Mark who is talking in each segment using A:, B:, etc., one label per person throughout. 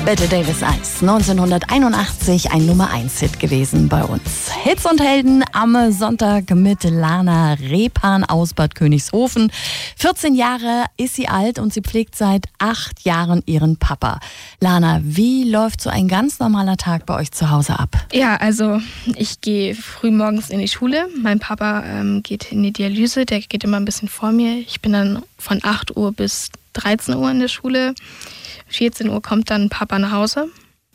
A: Bette Davis Eyes, 1981 ein Nummer-1-Hit gewesen bei uns. Hits und Helden am Sonntag mit Lana Repan aus Bad Königshofen. 14 Jahre ist sie alt und sie pflegt seit 8 Jahren ihren Papa. Lana, wie läuft so ein ganz normaler Tag bei euch zu Hause ab?
B: Ja, also ich gehe früh morgens in die Schule. Mein Papa geht in die Dialyse, der geht immer ein bisschen vor mir. Ich bin dann von 8 Uhr bis 13 Uhr in der Schule. 14 Uhr kommt dann Papa nach Hause.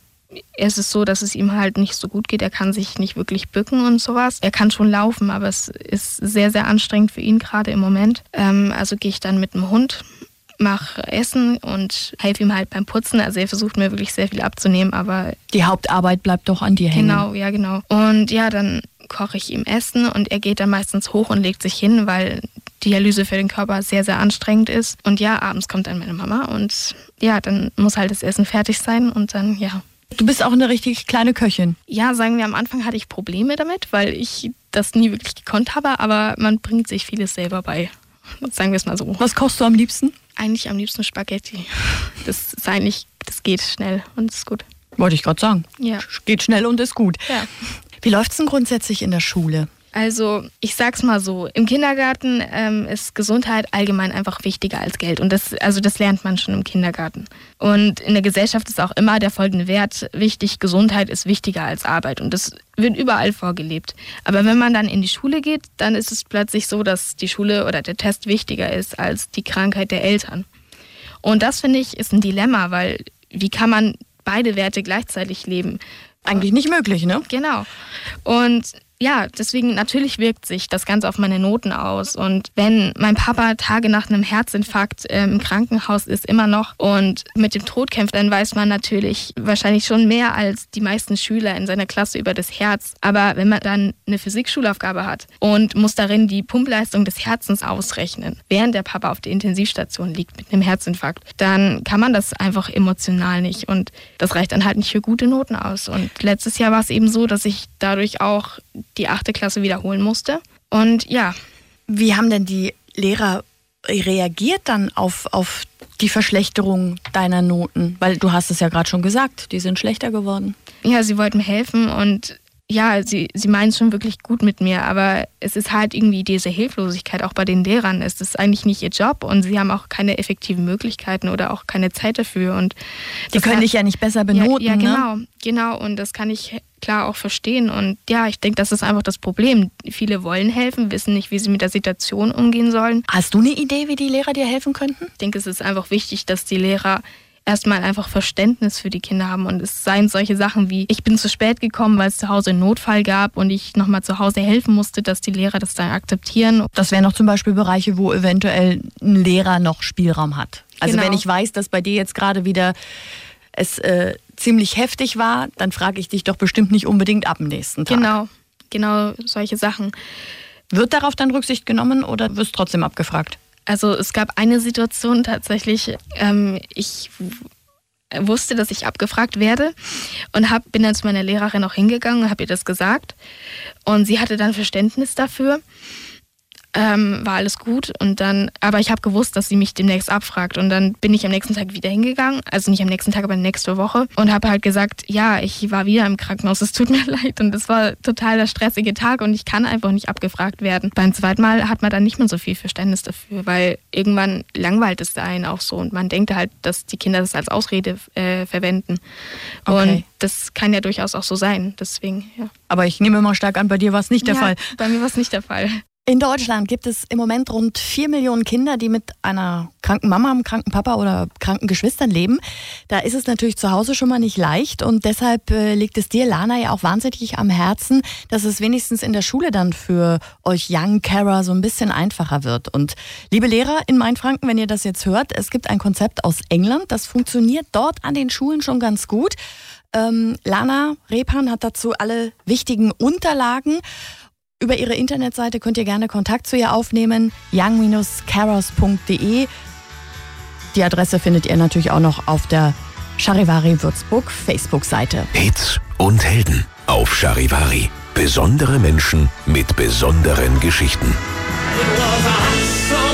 B: Es ist so, dass es ihm halt nicht so gut geht. Er kann sich nicht wirklich bücken und sowas. Er kann schon laufen, aber es ist sehr, sehr anstrengend für ihn gerade im Moment. Also gehe ich dann mit dem Hund, mache Essen und helfe ihm halt beim Putzen. Also er versucht mir wirklich sehr viel abzunehmen, aber...
A: Die Hauptarbeit bleibt doch an dir hängen.
B: Genau, ja genau. Und ja, dann koche ich ihm Essen und er geht dann meistens hoch und legt sich hin, weil Dialyse für den Körper sehr, sehr anstrengend ist. Und ja, abends kommt dann meine Mama und ja, dann muss halt das Essen fertig sein und dann, ja.
A: Du bist auch eine richtig kleine Köchin.
B: Ja, sagen wir, am Anfang hatte ich Probleme damit, weil ich das nie wirklich gekonnt habe, aber man bringt sich vieles selber bei. Sagen wir es mal so.
A: Was kochst du am liebsten?
B: Eigentlich am liebsten Spaghetti. Das geht schnell und ist gut.
A: Wollte ich gerade sagen.
B: Ja.
A: Geht schnell und ist gut.
B: Ja.
A: Wie läuft's denn grundsätzlich in der Schule?
B: Also ich sag's mal so, im Kindergarten ist Gesundheit allgemein einfach wichtiger als Geld. Und das lernt man schon im Kindergarten. Und in der Gesellschaft ist auch immer der folgende Wert wichtig: Gesundheit ist wichtiger als Arbeit. Und das wird überall vorgelebt. Aber wenn man dann in die Schule geht, dann ist es plötzlich so, dass die Schule oder der Test wichtiger ist als die Krankheit der Eltern. Und das, finde ich, ist ein Dilemma, weil wie kann man beide Werte gleichzeitig leben?
A: Eigentlich nicht möglich, ne?
B: Genau. Und ja, deswegen natürlich wirkt sich das Ganze auf meine Noten aus. Und wenn mein Papa Tage nach einem Herzinfarkt im Krankenhaus ist, immer noch, und mit dem Tod kämpft, dann weiß man natürlich wahrscheinlich schon mehr als die meisten Schüler in seiner Klasse über das Herz. Aber wenn man dann eine Physikschulaufgabe hat und muss darin die Pumpleistung des Herzens ausrechnen, während der Papa auf der Intensivstation liegt mit einem Herzinfarkt, dann kann man das einfach emotional nicht. Und das reicht dann halt nicht für gute Noten aus. Und letztes Jahr war es eben so, dass ich dadurch auch die 8. Klasse wiederholen musste. Und ja.
A: Wie haben denn die Lehrer reagiert dann auf die Verschlechterung deiner Noten? Weil du hast es ja gerade schon gesagt, die sind schlechter geworden.
B: Ja, sie wollten mir helfen und ja, sie meinen es schon wirklich gut mit mir, aber es ist halt irgendwie diese Hilflosigkeit auch bei den Lehrern. Es ist eigentlich nicht ihr Job und sie haben auch keine effektiven Möglichkeiten oder auch keine Zeit dafür. Und
A: die können dich ja nicht besser benoten.
B: Ja,
A: ne?
B: Genau. Und das kann ich klar auch verstehen. Und ja, ich denke, das ist einfach das Problem. Viele wollen helfen, wissen nicht, wie sie mit der Situation umgehen sollen.
A: Hast du eine Idee, wie die Lehrer dir helfen könnten?
B: Ich denke, es ist einfach wichtig, dass die Lehrer erstmal einfach Verständnis für die Kinder haben. Und es seien solche Sachen wie: Ich bin zu spät gekommen, weil es zu Hause einen Notfall gab und ich nochmal zu Hause helfen musste, dass die Lehrer das dann akzeptieren.
A: Das wären noch zum Beispiel Bereiche, wo eventuell ein Lehrer noch Spielraum hat. Also Wenn ich weiß, dass bei dir jetzt gerade wieder es ziemlich heftig war, dann frage ich dich doch bestimmt nicht unbedingt ab am nächsten Tag.
B: Genau solche Sachen.
A: Wird darauf dann Rücksicht genommen oder wirst trotzdem abgefragt?
B: Also es gab eine Situation tatsächlich, ich wusste, dass ich abgefragt werde und bin dann zu meiner Lehrerin auch hingegangen und habe ihr das gesagt. Und sie hatte dann Verständnis dafür. War alles gut aber ich habe gewusst, dass sie mich demnächst abfragt und dann bin ich am nächsten Tag wieder hingegangen, also nicht am nächsten Tag, aber nächste Woche und habe halt gesagt, ja, ich war wieder im Krankenhaus, es tut mir leid und es war total der stressige Tag und ich kann einfach nicht abgefragt werden. Beim zweiten Mal hat man dann nicht mehr so viel Verständnis dafür, weil irgendwann langweilt es einen auch so und man denkt halt, dass die Kinder das als Ausrede verwenden.
A: Okay.
B: Und das kann ja durchaus auch so sein, deswegen, ja.
A: Aber ich nehme mal stark an, bei dir war es nicht der Fall.
B: Bei mir war es nicht der Fall.
A: In Deutschland gibt es im Moment rund 4 Millionen Kinder, die mit einer kranken Mama, einem kranken Papa oder kranken Geschwistern leben. Da ist es natürlich zu Hause schon mal nicht leicht und deshalb liegt es dir, Lana, ja auch wahnsinnig am Herzen, dass es wenigstens in der Schule dann für euch Young Carer so ein bisschen einfacher wird. Und liebe Lehrer in Mainfranken, wenn ihr das jetzt hört, es gibt ein Konzept aus England, das funktioniert dort an den Schulen schon ganz gut. Lana Repan hat dazu alle wichtigen Unterlagen. Über ihre Internetseite könnt ihr gerne Kontakt zu ihr aufnehmen, young-carers.de. Die Adresse findet ihr natürlich auch noch auf der Charivari Würzburg Facebook-Seite.
C: Hits und Helden auf Charivari. Besondere Menschen mit besonderen Geschichten.